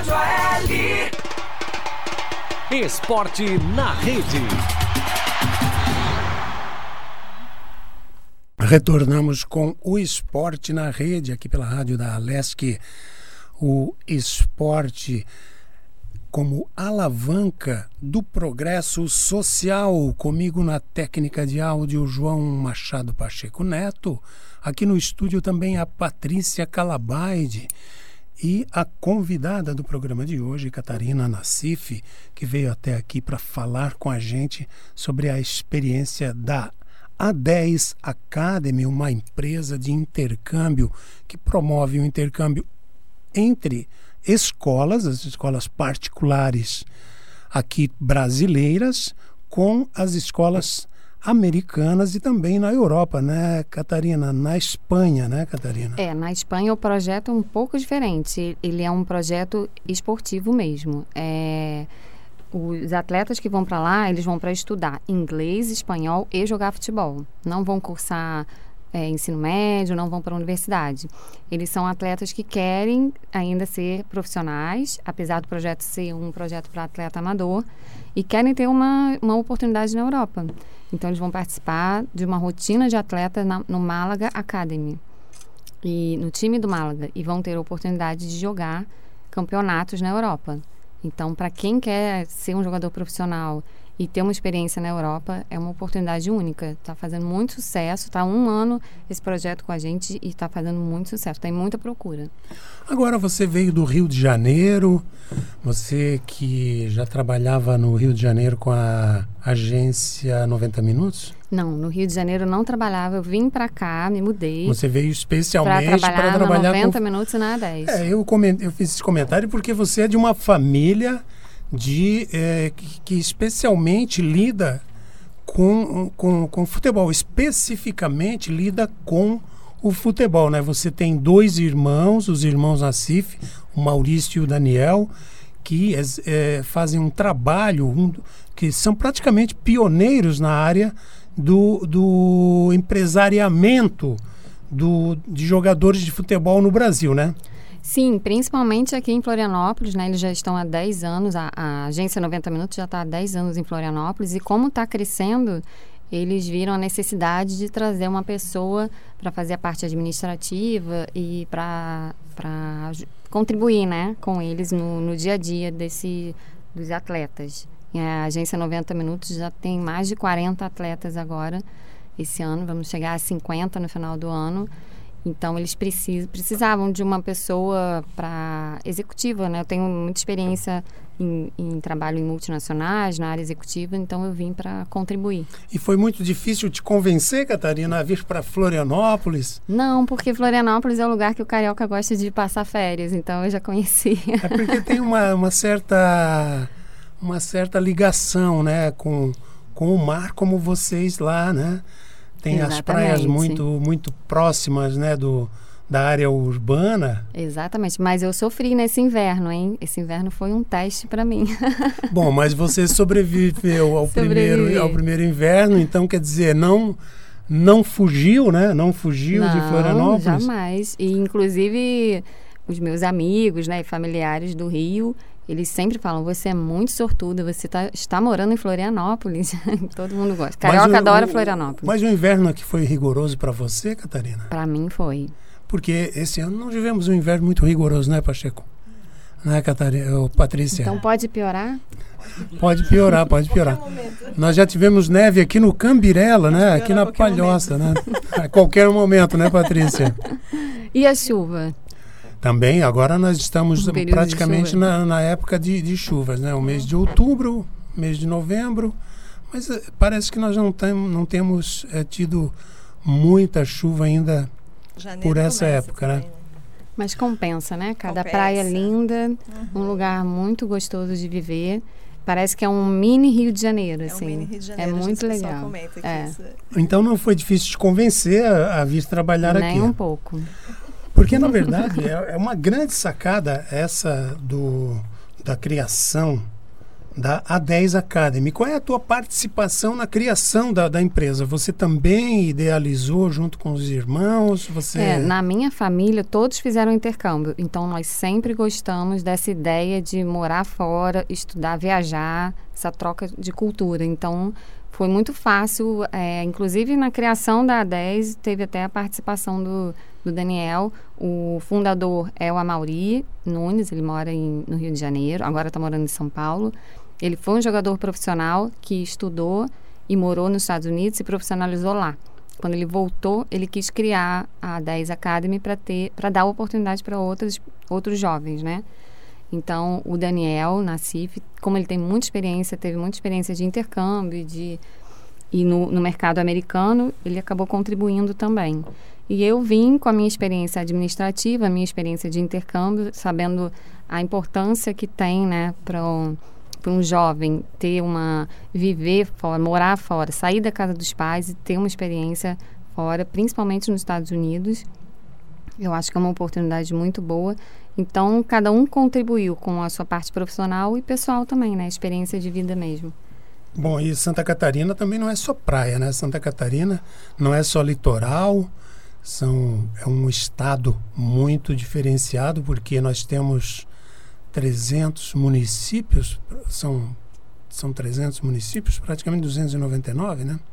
Rádio AL. Esporte na Rede. Retornamos com o Esporte na Rede, aqui pela rádio da Alesc. O esporte como alavanca do progresso social. Comigo na técnica de áudio, João Machado Pacheco Neto. Aqui no estúdio também a Patrícia Calabaide. E a convidada do programa de hoje, Catarina Nassif, que veio até aqui para falar com a gente sobre a experiência da A10 Academy, uma empresa de intercâmbio que promove o intercâmbio entre escolas, as escolas particulares aqui brasileiras, com as escolas americanas e também na Europa, né, Catarina? Na Espanha, né, Catarina? Na Espanha o projeto é um pouco diferente. Ele é um projeto esportivo mesmo. Os atletas que vão para lá, eles vão para estudar inglês, espanhol e jogar futebol. Não vão cursar ensino médio, não vão para a universidade. Eles são atletas que querem ainda ser profissionais, apesar do projeto ser um projeto para atleta amador, e querem ter uma oportunidade na Europa. Então, eles vão participar de uma rotina de atleta no Málaga Academy, e no time do Málaga, e vão ter a oportunidade de jogar campeonatos na Europa. Então, para quem quer ser um jogador profissional e ter uma experiência na Europa, é uma oportunidade única. Está fazendo muito sucesso, está há 1 ano esse projeto com a gente e está fazendo muito sucesso, tem muita procura. Agora você veio do Rio de Janeiro, você que já trabalhava no Rio de Janeiro com a agência 90 Minutos? Não, no Rio de Janeiro eu não trabalhava, eu vim para cá, me mudei. Você veio especialmente para trabalhar 90 Minutos e na A10. Eu fiz esse comentário porque você é de uma família que especialmente lida com futebol, especificamente lida com o futebol, né? Você tem 2 irmãos, os irmãos Nassif, o Maurício e o Daniel, que fazem um trabalho, que são praticamente pioneiros na área do empresariamento de jogadores de futebol no Brasil, né? Sim, principalmente aqui em Florianópolis, né? Eles já estão há 10 anos, a agência 90 Minutos já está há 10 anos em Florianópolis, e como está crescendo, eles viram a necessidade de trazer uma pessoa para fazer a parte administrativa e para contribuir, né, com eles no dia a dia dos atletas. E a agência 90 Minutos já tem mais de 40 atletas agora, esse ano, vamos chegar a 50 no final do ano. Então, eles precisavam de uma pessoa executiva, né? Eu tenho muita experiência em trabalho em multinacionais, na área executiva, então eu vim para contribuir. E foi muito difícil te convencer, Catarina, a vir para Florianópolis? Não, porque Florianópolis é o lugar que o carioca gosta de passar férias, então eu já conheci. É porque tem uma certa ligação, né, com o mar, como vocês lá, né? Tem Exatamente. As praias muito próximas, né, da área urbana. Exatamente, mas eu sofri nesse inverno, hein? Esse inverno foi um teste para mim. Bom, mas você sobreviveu ao primeiro inverno, então quer dizer, não fugiu, né? Não fugiu de Florianópolis? Não, jamais. E inclusive os meus amigos, né, e familiares do Rio, eles sempre falam, você é muito sortuda, você está morando em Florianópolis. Todo mundo gosta. Carioca adora Florianópolis. Mas o inverno aqui foi rigoroso para você, Catarina? Para mim foi. Porque esse ano não tivemos um inverno muito rigoroso, né, Pacheco? Né, Catarina? Patrícia? Então pode piorar? Pode piorar. Nós já tivemos neve aqui no Cambirela, né? Aqui na Palhoça, né? A qualquer momento, né, Patrícia? E a chuva? Também, agora nós estamos praticamente na época de chuvas, né? O mês de outubro, mês de novembro, mas parece que nós não temos tido muita chuva ainda por essa época, né? Mas compensa, né? Cada praia linda, um lugar muito gostoso de viver. Parece que é um mini Rio de Janeiro, assim. É um mini Rio de Janeiro, é muito legal. Comenta que isso... Então não foi difícil te convencer a vir trabalhar aqui? Nem um pouco. Porque, na verdade, é uma grande sacada essa da criação da A10 Academy. Qual é a tua participação na criação da empresa? Você também idealizou junto com os irmãos? Na minha família, todos fizeram intercâmbio. Então, nós sempre gostamos dessa ideia de morar fora, estudar, viajar, essa troca de cultura. Então, foi muito fácil. Inclusive, na criação da A10, teve até a participação do Daniel. O fundador é o Amaury Nunes, ele mora no Rio de Janeiro, agora está morando em São Paulo. Ele foi um jogador profissional que estudou e morou nos Estados Unidos, se profissionalizou lá. Quando ele voltou, ele quis criar a A10 Academy para dar oportunidade para outros jovens, né? Então, o Daniel Nassif, como ele tem muita experiência, teve muita experiência de intercâmbio e no mercado americano, ele acabou contribuindo também. E eu vim com a minha experiência administrativa, a minha experiência de intercâmbio, sabendo a importância que tem, né, para um jovem viver fora, morar fora, sair da casa dos pais e ter uma experiência fora, principalmente nos Estados Unidos. Eu acho que é uma oportunidade muito boa. Então, cada um contribuiu com a sua parte profissional e pessoal também, né? Experiência de vida mesmo. Bom, e Santa Catarina também não é só praia, né? Santa Catarina não é só litoral, é um estado muito diferenciado, porque nós temos 300 municípios, são 300 municípios, praticamente 299, né?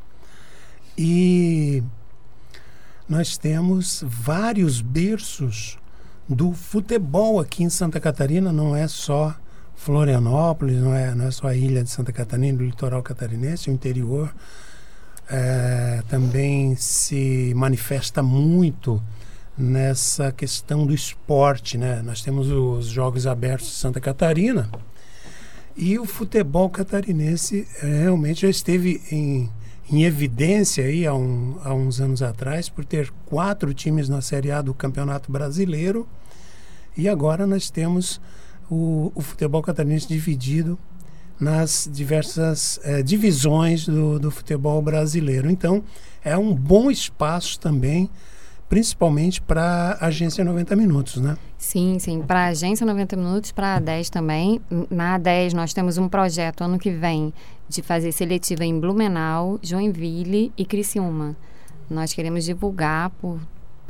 E nós temos vários berços do futebol aqui em Santa Catarina, não é só Florianópolis, não é só a ilha de Santa Catarina, do litoral catarinense, o interior também se manifesta muito nessa questão do esporte, né? Nós temos os Jogos Abertos de Santa Catarina e o futebol catarinense realmente já esteve em evidência aí há uns anos atrás por ter 4 times na Série A do Campeonato Brasileiro, e agora nós temos o futebol catarinense dividido nas diversas divisões do futebol brasileiro. Então, é um bom espaço também, principalmente para a Agência 90 Minutos, né? Sim. Para a Agência 90 Minutos, para a A10 também. Na A10 nós temos um projeto ano que vem de fazer seletiva em Blumenau, Joinville e Criciúma. Nós queremos divulgar por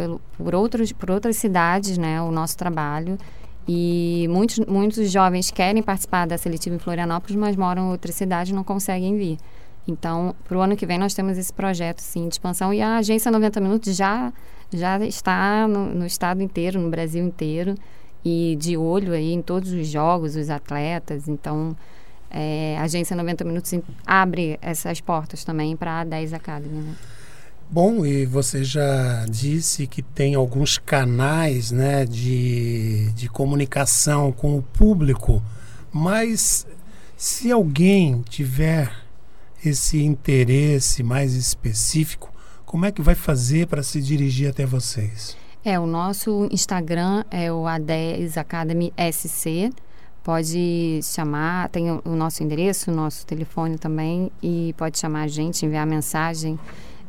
outras cidades, né, o nosso trabalho. E muitos jovens querem participar da seletiva em Florianópolis, mas moram em outras cidades e não conseguem vir. Então, para o ano que vem, nós temos esse projeto, sim, de expansão. E a Agência 90 Minutos já está no estado inteiro, no Brasil inteiro, e de olho aí em todos os jogos, os atletas. Então, a Agência 90 Minutos abre essas portas também para a A10 Academy, né? Bom, e você já disse que tem alguns canais, né, de comunicação com o público, mas se alguém tiver esse interesse mais específico, como é que vai fazer para se dirigir até vocês? O nosso Instagram é o A10 Academy SC. Pode chamar, tem o nosso endereço, o nosso telefone também, e pode chamar a gente, enviar mensagem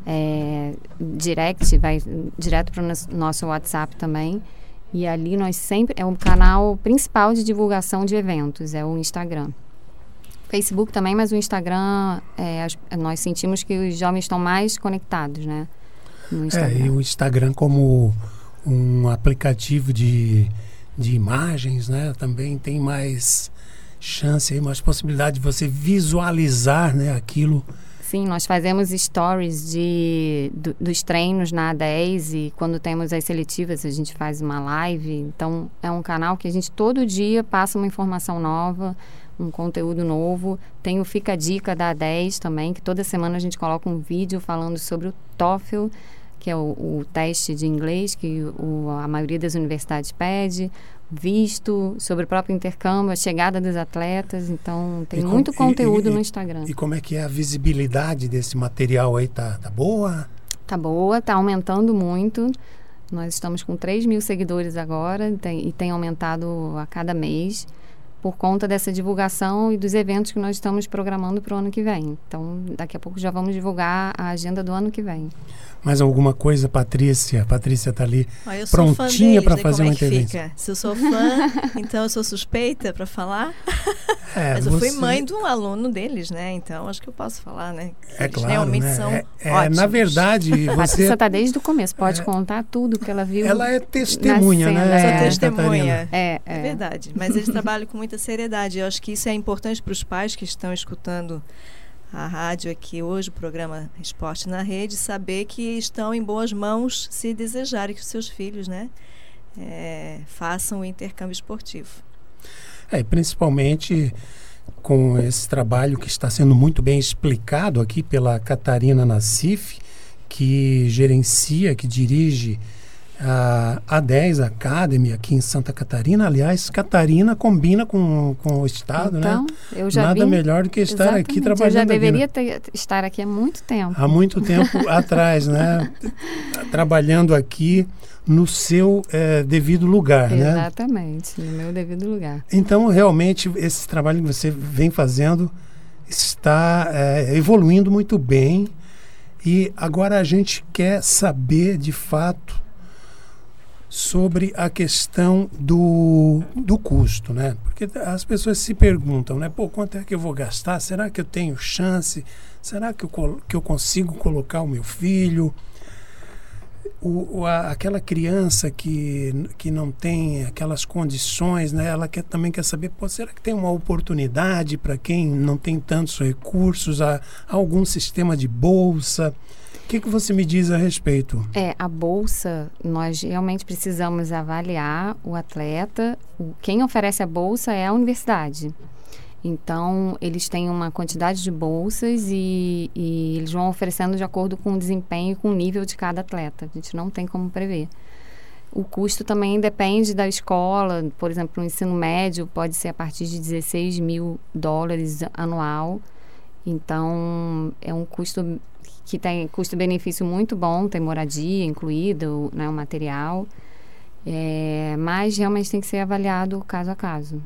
direct, vai direto para o nosso WhatsApp também. E ali nós sempre, é o canal principal de divulgação de eventos, é o Instagram. Facebook também, mas o Instagram, nós sentimos que os jovens estão mais conectados, né? No Instagram. E o Instagram como um aplicativo de imagens, né? Também tem mais chance, aí, mais possibilidade de você visualizar, né, aquilo. Sim, nós fazemos stories dos treinos na A10, e quando temos as seletivas a gente faz uma live. Então é um canal que a gente todo dia passa uma informação nova, um conteúdo novo. Tem o Fica a Dica da A10 também, que toda semana a gente coloca um vídeo falando sobre o TOEFL, que é o teste de inglês que a maioria das universidades pede, visto, sobre o próprio intercâmbio, a chegada dos atletas. Então tem muito conteúdo no Instagram. E como é que é a visibilidade desse material aí? Tá boa? Tá boa, tá aumentando muito. Nós estamos com 3 mil seguidores agora e tem aumentado a cada mês por conta dessa divulgação e dos eventos que nós estamos programando para o ano que vem. Então, daqui a pouco já vamos divulgar a agenda do ano que vem. Mais alguma coisa, Patrícia? Patrícia está ali Eu sou prontinha para fazer uma entrevista. entrevista. Se eu sou fã, então eu sou suspeita para falar. Mas eu fui mãe de um aluno deles, né? Então acho que eu posso falar, né? É eles claro, realmente né? são Na verdade, A você... Patrícia está desde o começo, pode contar tudo que ela viu. Ela é testemunha, na né? cena. Sou testemunha. É verdade. Mas eles trabalham com muita seriedade. Eu acho que isso é importante para os pais que estão escutando a rádio aqui hoje, o programa Esporte na Rede, saber que estão em boas mãos se desejarem que os seus filhos, né, façam o intercâmbio esportivo. Principalmente com esse trabalho que está sendo muito bem explicado aqui pela Catarina Nassif, que gerencia, que dirige a A10 Academy aqui em Santa Catarina. Aliás, Catarina combina com o estado, então, né? Eu já Nada melhor do que estar aqui trabalhando. Eu já aqui, deveria estar aqui há muito tempo. Há muito tempo atrás, né? Trabalhando aqui no seu devido lugar, né? Exatamente, no meu devido lugar. Então, realmente, esse trabalho que você vem fazendo está evoluindo muito bem. E agora a gente quer saber, de fato, sobre a questão do custo, né? Porque as pessoas se perguntam, né? Quanto é que eu vou gastar? Será que eu tenho chance? Será que eu consigo colocar o meu filho? Aquela criança que não tem aquelas condições, né? Ela também quer saber, será que tem uma oportunidade para quem não tem tantos recursos? Há algum sistema de bolsa? O que você me diz a respeito? A bolsa, nós realmente precisamos avaliar o atleta. Quem oferece a bolsa é a universidade. Então, eles têm uma quantidade de bolsas e eles vão oferecendo de acordo com o desempenho e com o nível de cada atleta. A gente não tem como prever. O custo também depende da escola. Por exemplo, o ensino médio pode ser a partir de $16 mil anual. Então, é um custo que tem custo-benefício muito bom, tem moradia incluída, né, o material, mas realmente tem que ser avaliado caso a caso.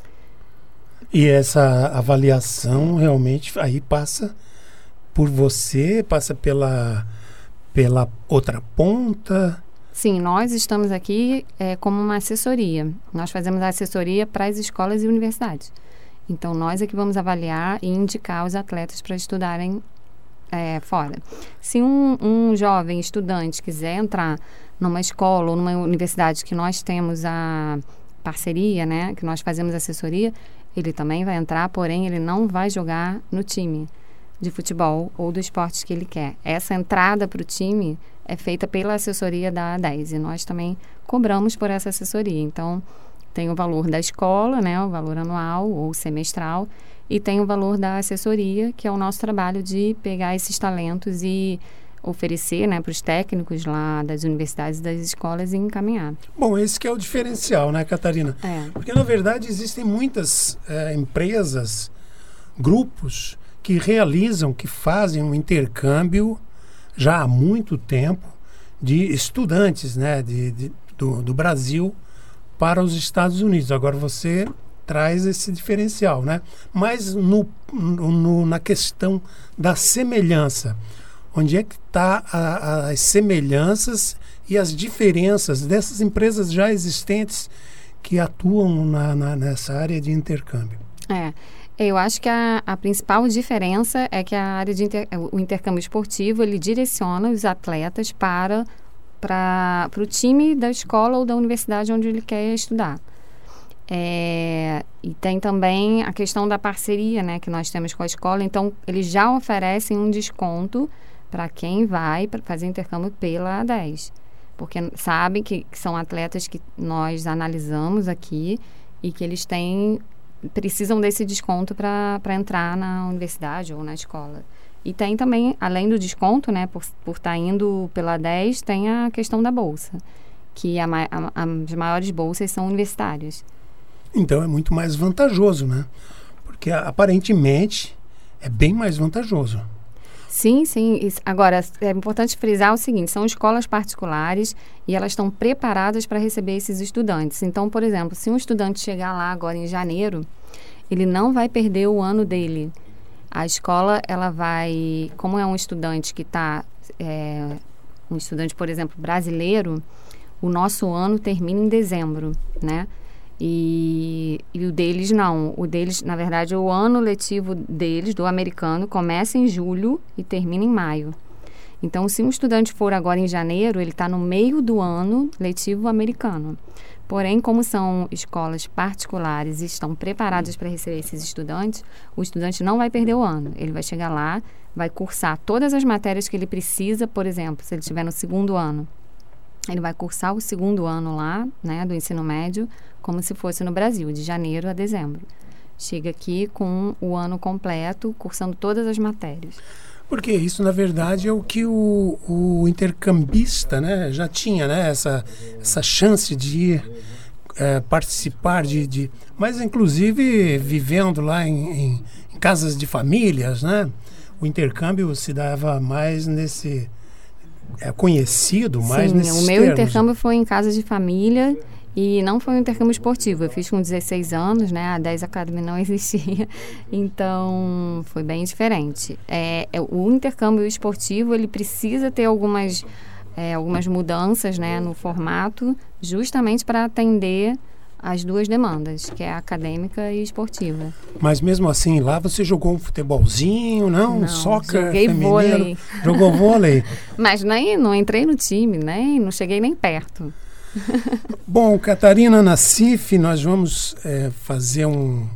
E essa avaliação realmente aí passa por você, passa pela outra ponta? Sim, nós estamos aqui como uma assessoria. Nós fazemos a assessoria para as escolas e universidades. Então, nós é que vamos avaliar e indicar os atletas para estudarem fora. Se um jovem estudante quiser entrar numa escola ou numa universidade que nós temos a parceria, né, que nós fazemos assessoria, ele também vai entrar, porém ele não vai jogar no time de futebol ou do esporte que ele quer. Essa entrada para o time é feita pela assessoria da A10 e nós também cobramos por essa assessoria. Então, tem o valor da escola, né, o valor anual ou semestral, e tem o valor da assessoria, que é o nosso trabalho de pegar esses talentos e oferecer, né, para os técnicos lá das universidades e das escolas e encaminhar. Bom, esse que é o diferencial, né, Catarina? Porque, na verdade, existem muitas empresas, grupos que realizam, que fazem um intercâmbio já há muito tempo de estudantes, né, do Brasil para os Estados Unidos. Agora você traz esse diferencial, né? Mas na questão da semelhança, onde é que está as semelhanças e as diferenças dessas empresas já existentes que atuam nessa área de intercâmbio? Eu acho que a principal diferença é que a área o intercâmbio esportivo, ele direciona os atletas para o time da escola ou da universidade onde ele quer estudar. E tem também a questão da parceria, né, que nós temos com a escola. Então, eles já oferecem um desconto para quem vai fazer intercâmbio pela A10. Porque sabem que são atletas que nós analisamos aqui e que eles precisam desse desconto para entrar na universidade ou na escola. E tem também, além do desconto, né, por estar indo pela A10, tem a questão da bolsa, que as maiores bolsas são universitárias. Então é muito mais vantajoso, né? Porque aparentemente é bem mais vantajoso. Sim. Agora, é importante frisar o seguinte, são escolas particulares e elas estão preparadas para receber esses estudantes. Então, por exemplo, se um estudante chegar lá agora em janeiro, ele não vai perder o ano dele. A escola, ela vai, como é um estudante que está Um estudante, por exemplo, brasileiro, o nosso ano termina em dezembro, né? E o deles não. O deles, na verdade, o ano letivo deles, do americano, começa em julho e termina em maio. Então, se um estudante for agora em janeiro, ele está no meio do ano letivo americano. Porém, como são escolas particulares e estão preparadas para receber esses estudantes, o estudante não vai perder o ano. Ele vai chegar lá, vai cursar todas as matérias que ele precisa, por exemplo, se ele estiver no segundo ano. Ele vai cursar o segundo ano lá, né, do ensino médio, como se fosse no Brasil, de janeiro a dezembro. Chega aqui com o ano completo, cursando todas as matérias. Porque isso, na verdade, é o que o intercambista, né, já tinha, né, essa chance de ir participar mas, inclusive, vivendo lá em casas de famílias, né, o intercâmbio se dava mais nesse... conhecido mais nesses termos. O meu intercâmbio foi em casa de família e não foi um intercâmbio esportivo. Eu fiz com 16 anos, né? A 10 Academy não existia, então foi bem diferente. O intercâmbio esportivo, ele precisa ter algumas mudanças, né, no formato, justamente para atender as duas demandas, que é a acadêmica e esportiva. Mas mesmo assim, lá você jogou um futebolzinho, não soccer feminino? Vôlei. Jogou vôlei? Mas não entrei no time, não cheguei nem perto. Bom, Catarina Nassif, nós vamos fazer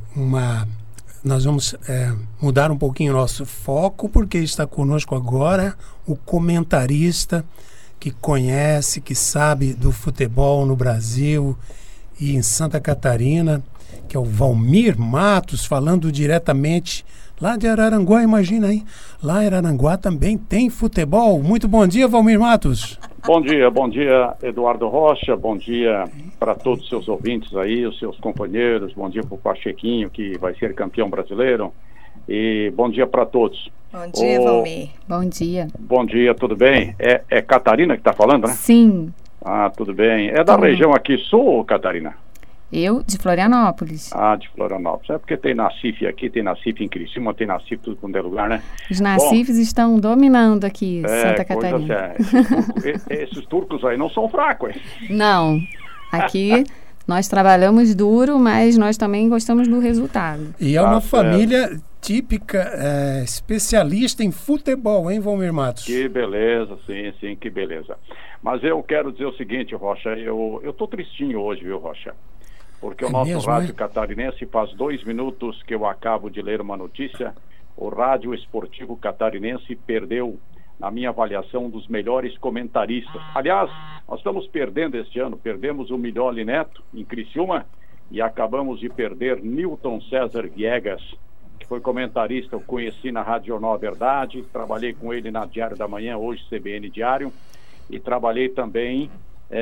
nós vamos mudar um pouquinho o nosso foco, porque está conosco agora o comentarista que conhece, que sabe do futebol no Brasil e em Santa Catarina, que é o Valmir Matos, falando diretamente lá de Araranguá. Imagina aí, lá em Araranguá também tem futebol. Muito bom dia, Valmir Matos. Bom dia, Eduardo Rocha, bom dia para todos os seus ouvintes aí, os seus companheiros, bom dia para o Pachequinho, que vai ser campeão brasileiro, e bom dia para todos. Bom dia, Valmir. Bom dia. Bom dia, tudo bem? É Catarina que está falando, né? Sim. Ah, tudo bem. É da região aqui sul, Catarina? Eu, de Florianópolis. Ah, de Florianópolis. É porque tem Nassif aqui, tem Nassif em Criciúma, tem Nassif tudo quanto é lugar, né? Os Nassifs estão dominando aqui, Santa Catarina. Esses turcos aí não são fracos, hein? Não. Aqui nós trabalhamos duro, mas nós também gostamos do resultado. E é uma família típica, especialista em futebol, hein, Valmir Matos? Que beleza, sim, que beleza. Mas eu quero dizer o seguinte, Rocha, eu tô tristinho hoje, viu, Rocha? Porque o nosso rádio catarinense, faz 2 minutos que eu acabo de ler uma notícia, o rádio esportivo catarinense perdeu, na minha avaliação, um dos melhores comentaristas. Aliás, nós estamos perdendo este ano, perdemos o Milioli Neto em Criciúma e acabamos de perder Newton César Viegas, que foi comentarista, eu conheci na Rádio Jornal Verdade, trabalhei com ele na Diário da Manhã, hoje CBN Diário, e trabalhei também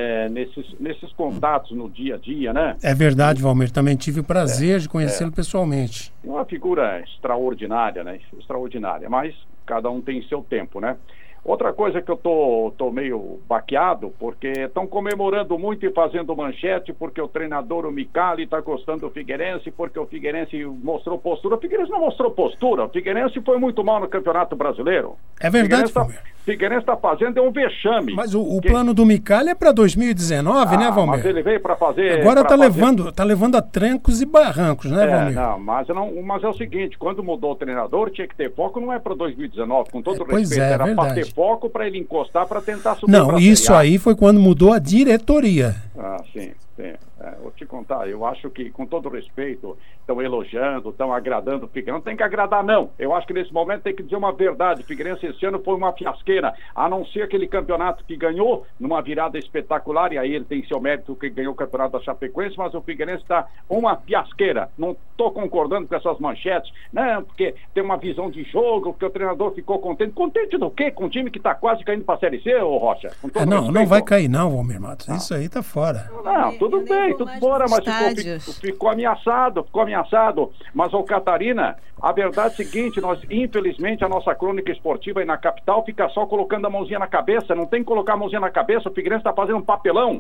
nesses contatos no dia a dia, né? É verdade, Valmir, também tive o prazer de conhecê-lo pessoalmente. Uma figura extraordinária, né? Extraordinária, mas cada um tem seu tempo, né? Outra coisa que eu tô meio baqueado, porque estão comemorando muito e fazendo manchete, porque o treinador, o Micali, está gostando do Figueirense, porque o Figueirense mostrou postura. O Figueirense não mostrou postura, o Figueirense foi muito mal no Campeonato Brasileiro. É verdade, o Figueirense está fazendo um vexame. Mas o plano do Micali é para 2019, né, Valmir? Mas ele veio para fazer... Agora tá levando a trancos e barrancos, né, Valmir? Mas é o seguinte, quando mudou o treinador, tinha que ter foco, não é para 2019, com todo pois respeito, era para ter foco para ele encostar, para tentar subir. Não, isso aí foi quando mudou a diretoria. Ah, sim. Vou te contar, eu acho que, com todo respeito, estão elogiando, estão agradando o Figueirense. Não tem que agradar, não. Eu acho que nesse momento tem que dizer uma verdade. O Figueirense esse ano foi uma fiasqueira, a não ser aquele campeonato que ganhou, numa virada espetacular, e aí ele tem seu mérito que ganhou o campeonato da Chapecoense, mas o Figueirense está uma fiasqueira. Não estou concordando com essas manchetes, não, porque tem uma visão de jogo, porque o treinador ficou contente. Contente do quê? Com um time que está quase caindo para a Série C, ô Rocha? Não vai cair não, Valmir Matos. Isso aí tá fora. Não, tudo bem, tudo fora, mas ficou ameaçado. Mas, ô Catarina, a verdade é a seguinte, infelizmente, a nossa crônica esportiva aí na capital fica só colocando a mãozinha na cabeça, não tem que colocar a mãozinha na cabeça, o Figueirense está fazendo um papelão.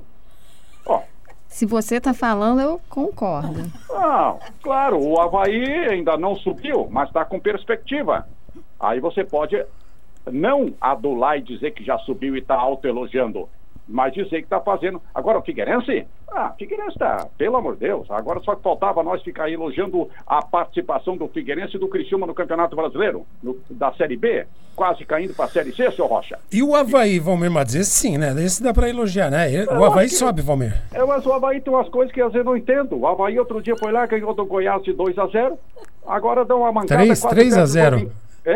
Se você está falando, eu concordo. Não, claro, o Avaí ainda não subiu, mas está com perspectiva. Aí você pode não adular e dizer que já subiu e está autoelogiando, mas dizer que está fazendo. Agora, o Figueirense? Figueirense está, pelo amor de Deus. Agora só que faltava nós ficar elogiando a participação do Figueirense e do Criciúma no Campeonato Brasileiro, da Série B, quase caindo para a Série C, seu Rocha. E o Avaí, Valmir Matos, esse sim, né? Esse dá para elogiar, né? O Avaí sobe, Valmir. Mas o Avaí tem umas coisas que às vezes eu não entendo. O Avaí outro dia foi lá, ganhou do Goiás de 2-0, agora dá uma mancada. 3-0.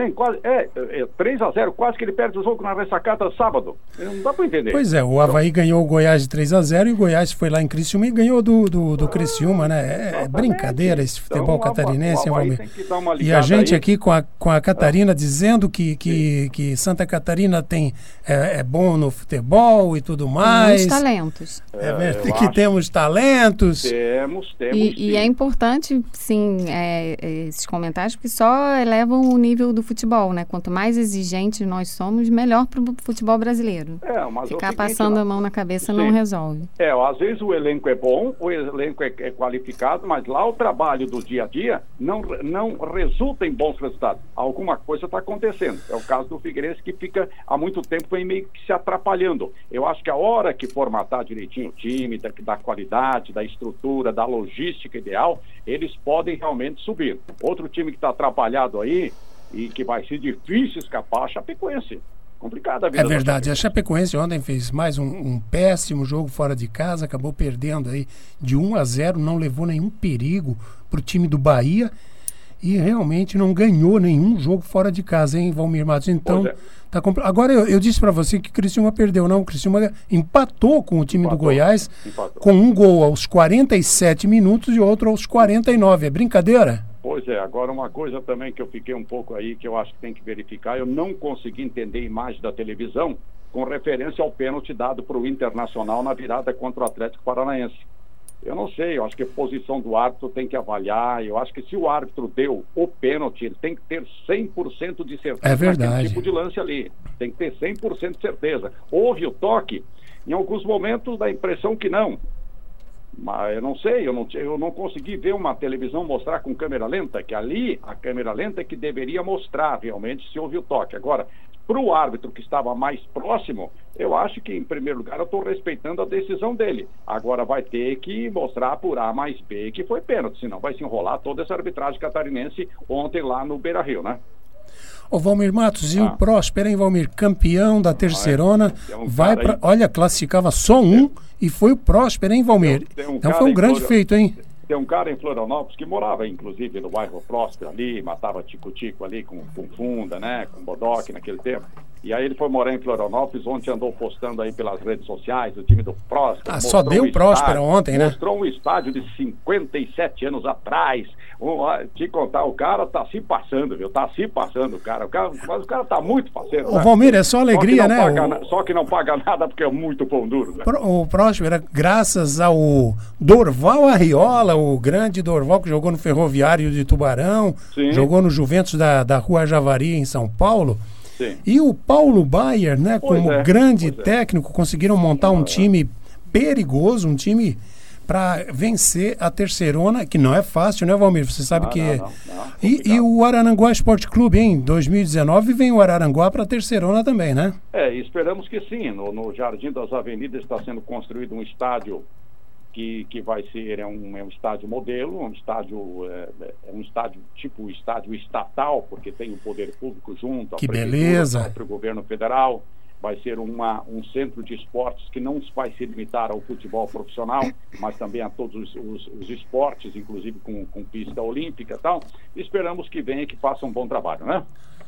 3-0, quase que ele perde o jogo na ressacada sábado. Não dá para entender. Pois é, o Avaí ganhou o Goiás de 3-0 e o Goiás foi lá em Criciúma e ganhou do Criciúma, né? É brincadeira esse futebol catarinense, Valmir. E a gente aqui com a Catarina dizendo que Santa Catarina é bom no futebol e tudo mais. Temos talentos. É verdade que temos talentos. Temos. E é importante, sim, esses comentários, porque só elevam o nível do futebol, né? Quanto mais exigentes nós somos, melhor para o futebol brasileiro. Mas ficar passando a mão na cabeça não resolve. Às vezes o elenco é bom, o elenco é qualificado, mas lá o trabalho do dia a dia não resulta em bons resultados. Alguma coisa está acontecendo. É o caso do Figueirense, que fica há muito tempo meio que se atrapalhando. Eu acho que a hora que formatar direitinho o time, da qualidade, da estrutura, da logística ideal, eles podem realmente subir. Outro time que está atrapalhado aí e que vai ser difícil escapar, a Chapecoense. Complicada a vida. É verdade, a Chapecoense ontem fez mais um péssimo jogo fora de casa, acabou perdendo aí de 1-0, não levou nenhum perigo para o time do Bahia e realmente não ganhou nenhum jogo fora de casa, hein, Valmir Matos? Então, tá agora eu disse para você que o Criciúma perdeu, não, o Criciúma empatou com o time do Goiás, com um gol aos 47 minutos e outro aos 49, é brincadeira? Pois é, agora uma coisa também que eu fiquei um pouco aí, que eu acho que tem que verificar, eu não consegui entender a imagem da televisão com referência ao pênalti dado para o Internacional na virada contra o Atlético Paranaense. Eu não sei, eu acho que a posição do árbitro tem que avaliar, eu acho que se o árbitro deu o pênalti, ele tem que ter 100% de certeza. É verdade. Naquele tipo de lance ali, tem que ter 100% de certeza. Houve o toque, em alguns momentos dá a impressão que não. Mas eu não sei, eu não consegui ver uma televisão mostrar com câmera lenta, que ali a câmera lenta é que deveria mostrar realmente se houve o toque. Agora, para o árbitro que estava mais próximo, eu acho que, em primeiro lugar, eu estou respeitando a decisão dele. Agora vai ter que mostrar por A mais B que foi pênalti, senão vai se enrolar toda essa arbitragem catarinense ontem lá no Beira-Rio, né? Ô Valmir Matos, e o Próspero, hein, Valmir? Campeão da Terceirona, vai para. Olha, classificava só um e foi o Próspero, hein, Valmir? Então foi um grande feito, hein? Tem um cara em Florianópolis que morava, inclusive, no bairro Próspero ali, matava tico-tico ali com funda, né? Com bodoque naquele tempo. E aí ele foi morar em Florianópolis, ontem andou postando aí pelas redes sociais o time do Próspero. Só deu o Próspero ontem, né? Mostrou um estádio de 57 anos atrás. Te contar, o cara tá se passando, viu? Tá se passando, cara. Mas o cara tá muito parceiro. Ô, Valmir, é só alegria, né? Só que não paga nada porque é muito pão duro. Né? O Próspero, graças ao Dorval Arriola, o grande Dorval que jogou no Ferroviário de Tubarão, jogou no Juventus da Rua Javari, em São Paulo. Sim. E o Paulo Baier, né, como grande técnico, conseguiram montar um time perigoso, um time para vencer a Terceirona, que não é fácil, né, Valmir? Você sabe que... Não, e o Araranguá Esporte Clube, em 2019, vem o Araranguá para a Terceirona também, né? Esperamos que sim. No Jardim das Avenidas está sendo construído um estádio que vai ser um estádio modelo, um estádio tipo estádio estatal, porque tem o poder público junto, que beleza, o próprio governo federal. Vai ser um centro de esportes que não vai se limitar ao futebol profissional, mas também a todos os esportes, inclusive com pista olímpica e tal. Esperamos que venha e que faça um bom trabalho, né?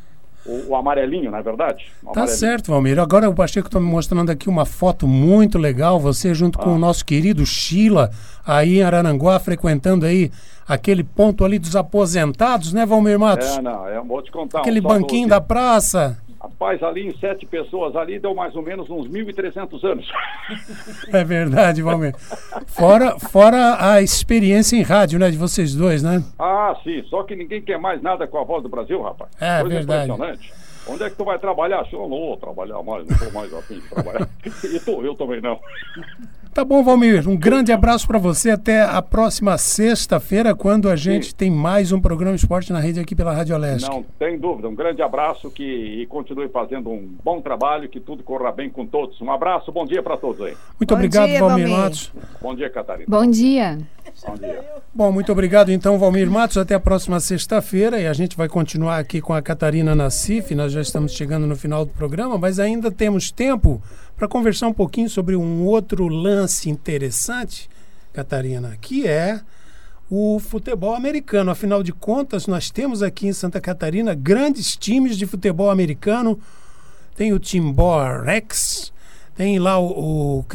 O amarelinho, não é verdade? Tá certo, Valmir. Agora o Pacheco está me mostrando aqui uma foto muito legal, você junto com o nosso querido Sheila, aí em Araranguá, frequentando aí aquele ponto ali dos aposentados, né, Valmir Matos? Vou te contar. Aquele banquinho da praça. Rapaz, ali em 7 pessoas ali deu mais ou menos uns 1.300 anos. É verdade, Valmir. Fora a experiência em rádio, né, de vocês dois, né? Sim, só que ninguém quer mais nada com a Voz do Brasil, rapaz. É verdade. Impressionante. Onde é que tu vai trabalhar? Eu não vou trabalhar mais, não estou mais a fim de trabalhar. E eu também não. Tá bom, Valmir. Um grande abraço para você. Até a próxima sexta-feira, quando a gente tem mais um programa Esporte na Rede aqui pela Rádio Leste. Não tem dúvida. Um grande abraço e continue fazendo um bom trabalho, que tudo corra bem com todos. Um abraço, bom dia para todos aí. Muito obrigado, Valmir Matos. Bom dia, Catarina. Bom dia. Bom dia. Bom, muito obrigado então, Valmir Matos. Até a próxima sexta-feira e a gente vai continuar aqui com a Catarina Nassif. Nós já estamos chegando no final do programa, mas ainda temos tempo para conversar um pouquinho sobre um outro lance interessante, Catarina, que é o futebol americano. Afinal de contas, nós temos aqui em Santa Catarina grandes times de futebol americano. Tem o Timbó Rex, tem lá o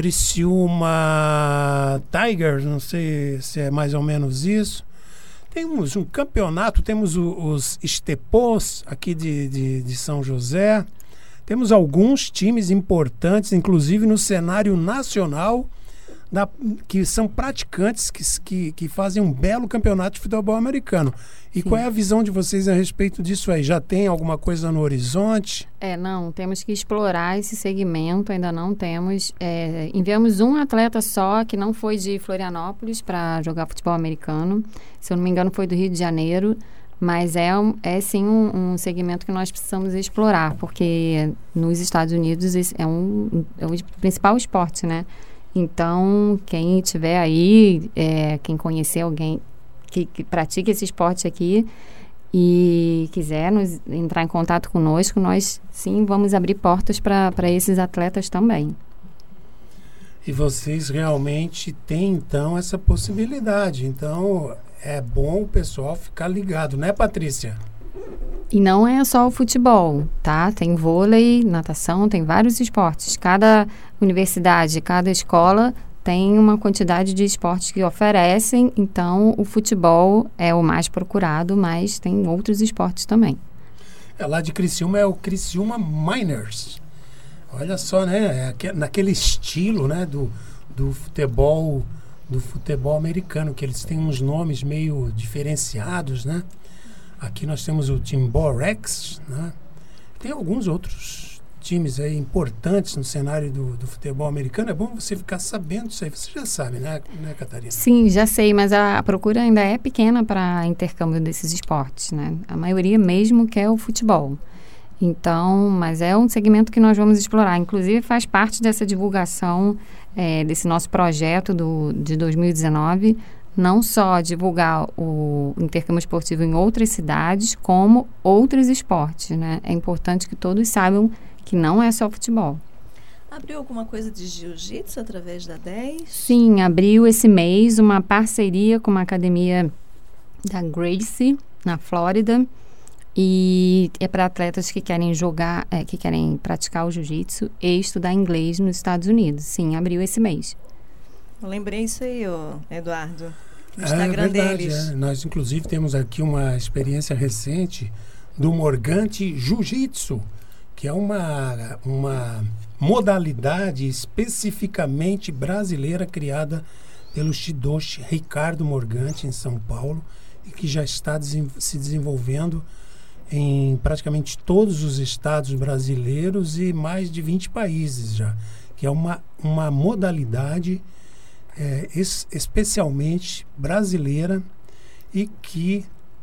Criciúma Tigers, não sei se é mais ou menos isso. Temos um campeonato, temos os Estepos aqui de São José. Temos alguns times importantes, inclusive no cenário nacional, que são praticantes, que fazem um belo campeonato de futebol americano. E Sim. Qual é a visão de vocês a respeito disso aí? Já tem alguma coisa no horizonte? Não, temos que explorar esse segmento, ainda não temos. Enviamos um atleta só, que não foi de Florianópolis, para jogar futebol americano. Se eu não me engano, foi do Rio de Janeiro. Mas é sim um segmento que nós precisamos explorar, porque nos Estados Unidos é o principal esporte, né? Então, quem tiver aí, quem conhecer alguém que pratique esse esporte aqui e quiser entrar em contato conosco, nós sim vamos abrir portas para esses atletas também. E vocês realmente têm, então, essa possibilidade. Então, é bom o pessoal ficar ligado, né, Patrícia? E não é só o futebol, tá? Tem vôlei, natação, tem vários esportes. Cada universidade, cada escola tem uma quantidade de esportes que oferecem. Então, o futebol é o mais procurado, mas tem outros esportes também. Lá de Criciúma é o Criciúma Miners. Olha só, né? Naquele estilo, né, do futebol americano, que eles têm uns nomes meio diferenciados, né? Aqui nós temos o Timbó Rex, né? Tem alguns outros times aí importantes no cenário do futebol americano. É bom você ficar sabendo disso aí. Você já sabe, né, Catarina? Sim, já sei, mas a procura ainda é pequena para intercâmbio desses esportes, né? A maioria mesmo quer o futebol. Então, mas é um segmento que nós vamos explorar. Inclusive, faz parte dessa divulgação desse nosso projeto de 2019, não só divulgar o intercâmbio esportivo em outras cidades, como outros esportes, né? É importante que todos saibam que não é só futebol. Abriu alguma coisa de jiu-jitsu através da 10? Sim, abriu esse mês uma parceria com uma academia da Gracie, na Flórida. E é para atletas que querem jogar, que querem praticar o jiu-jitsu e estudar inglês nos Estados Unidos. Sim, abriu esse mês. Eu lembrei isso aí, Eduardo. No Instagram deles. Nós, inclusive, temos aqui uma experiência recente do Morgante Jiu-Jitsu, que é uma modalidade especificamente brasileira criada pelo Shidoshi Ricardo Morgante, em São Paulo, e que já está se desenvolvendo em praticamente todos os estados brasileiros e mais de 20 países já, que é uma modalidade especialmente brasileira e que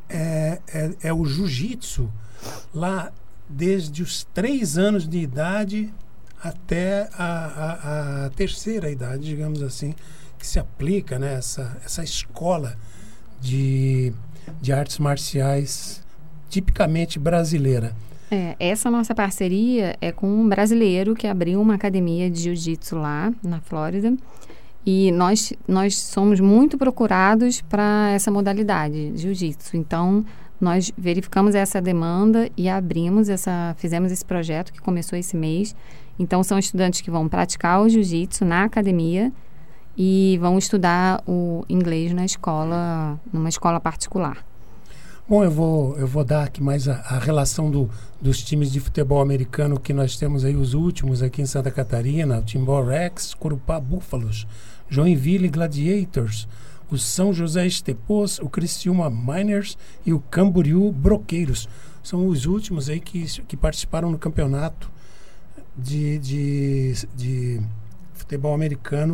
é o jiu-jitsu lá desde os 3 anos de idade até a terceira idade, digamos assim, que se aplica, né, essa escola de artes marciais tipicamente brasileira. Essa nossa parceria é com um brasileiro que abriu uma academia de jiu-jitsu lá na Flórida, e nós somos muito procurados para essa modalidade de jiu-jitsu. Então, nós verificamos essa demanda e fizemos esse projeto que começou esse mês. Então, são estudantes que vão praticar o jiu-jitsu na academia e vão estudar o inglês numa escola particular. Bom, eu vou dar aqui mais a relação dos times de futebol americano que nós temos aí, os últimos aqui em Santa Catarina: o Timbó Rex, Corupá Búfalos, Joinville Gladiators, o São José Estepos, o Criciúma Miners e o Camboriú Broqueiros. São os últimos aí que participaram no campeonato de futebol americano.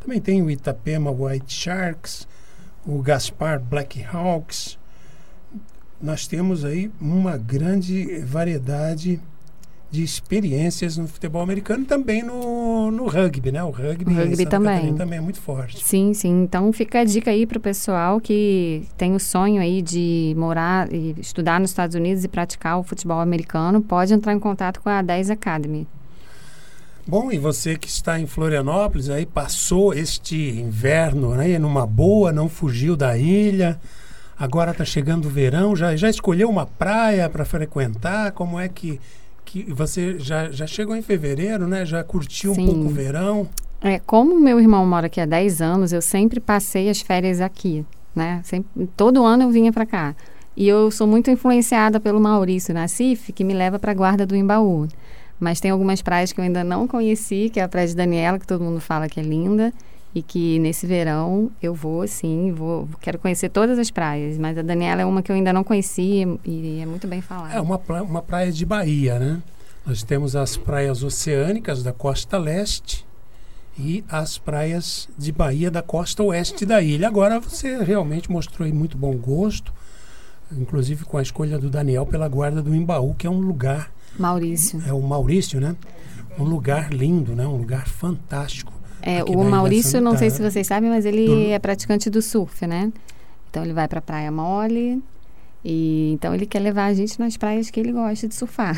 Também tem o Itapema White Sharks, o Gaspar Blackhawks. Nós temos aí uma grande variedade de experiências no futebol americano, também no rugby, né? O rugby também é muito forte. Sim. Então fica a dica aí para o pessoal que tem o sonho aí de morar e estudar nos Estados Unidos e praticar o futebol americano, pode entrar em contato com a 10 Academy. Bom, e você que está em Florianópolis, aí passou este inverno, né, numa boa, não fugiu da ilha, agora está chegando o verão, já escolheu uma praia para frequentar? Como é que você já chegou em fevereiro, né? Já curtiu um pouco o verão? Como meu irmão mora aqui há 10 anos, eu sempre passei as férias aqui, né? Todo ano eu vinha para cá. E eu sou muito influenciada pelo Maurício Nassif, que me leva para a Guarda do Embaú. Mas tem algumas praias que eu ainda não conheci, que é a Praia de Daniela, que todo mundo fala que é linda. E que nesse verão eu quero conhecer todas as praias, mas a Daniela é uma que eu ainda não conheci e é muito bem falada. É uma praia de Bahia, né? Nós temos as praias oceânicas da costa leste e as praias de Bahia da costa oeste da ilha. Agora você realmente mostrou aí muito bom gosto, inclusive com a escolha do Daniel pela Guarda do Embaú, que é um lugar... Maurício. É o Maurício, né? Um lugar lindo, né? Um lugar fantástico. O Maurício, não sei se vocês sabem, mas ele é praticante do surf, né? Então ele vai para a Praia Mole e então ele quer levar a gente nas praias que ele gosta de surfar.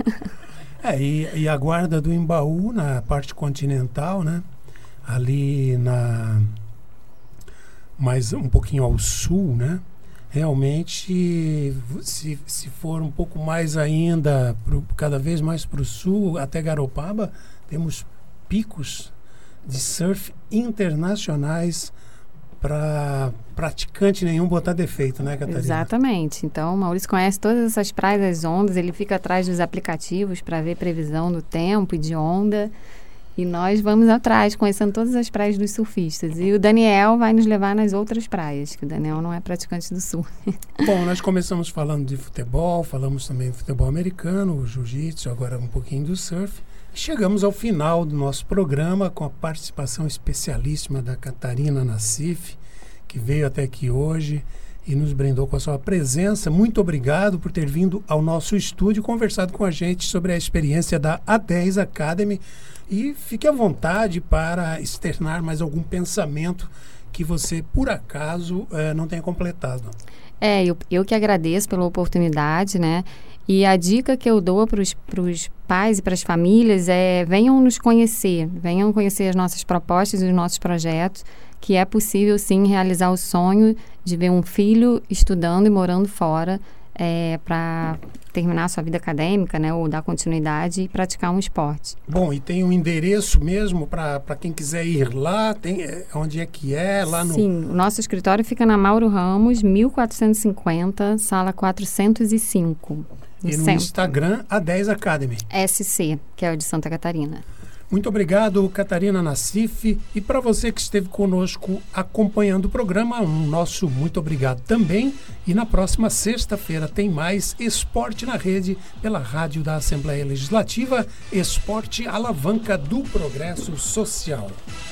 E a Guarda do Embaú, na parte continental, né? Ali mais um pouquinho ao sul, né? Realmente, se for um pouco mais ainda, cada vez mais para o sul, até Garopaba, temos picos de surf internacionais para praticante nenhum botar defeito, né, Catarina? Exatamente. Então, o Maurício conhece todas essas praias, as ondas, ele fica atrás dos aplicativos para ver previsão do tempo e de onda. E nós vamos atrás, conhecendo todas as praias dos surfistas. E o Daniel vai nos levar nas outras praias, que o Daniel não é praticante do surf. Bom, nós começamos falando de futebol, falamos também de futebol americano, o jiu-jitsu, agora um pouquinho do surf. Chegamos ao final do nosso programa com a participação especialíssima da Catarina Nassif, que veio até aqui hoje e nos brindou com a sua presença. Muito obrigado por ter vindo ao nosso estúdio e conversado com a gente sobre a experiência da A10 Academy. E fique à vontade para externar mais algum pensamento que você, por acaso, não tenha completado. Eu que agradeço pela oportunidade, né? E a dica que eu dou para os pais e para as famílias venham nos conhecer, venham conhecer as nossas propostas e os nossos projetos, que é possível, sim, realizar o sonho de ver um filho estudando e morando fora para terminar a sua vida acadêmica, né, ou dar continuidade e praticar um esporte. Bom, e tem um endereço mesmo para quem quiser ir lá? Onde é que é? Lá no... Sim, o nosso escritório fica na Mauro Ramos, 1450, sala 405. E no Instagram, A10 Academy. SC, que é o de Santa Catarina. Muito obrigado, Catarina Nassif. E para você que esteve conosco acompanhando o programa, um nosso muito obrigado também. E na próxima sexta-feira tem mais Esporte na Rede pela Rádio da Assembleia Legislativa, Esporte Alavanca do Progresso Social.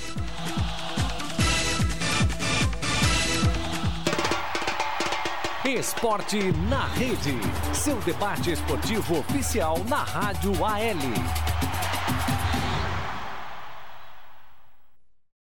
Esporte na Rede, seu debate esportivo oficial na Rádio AL.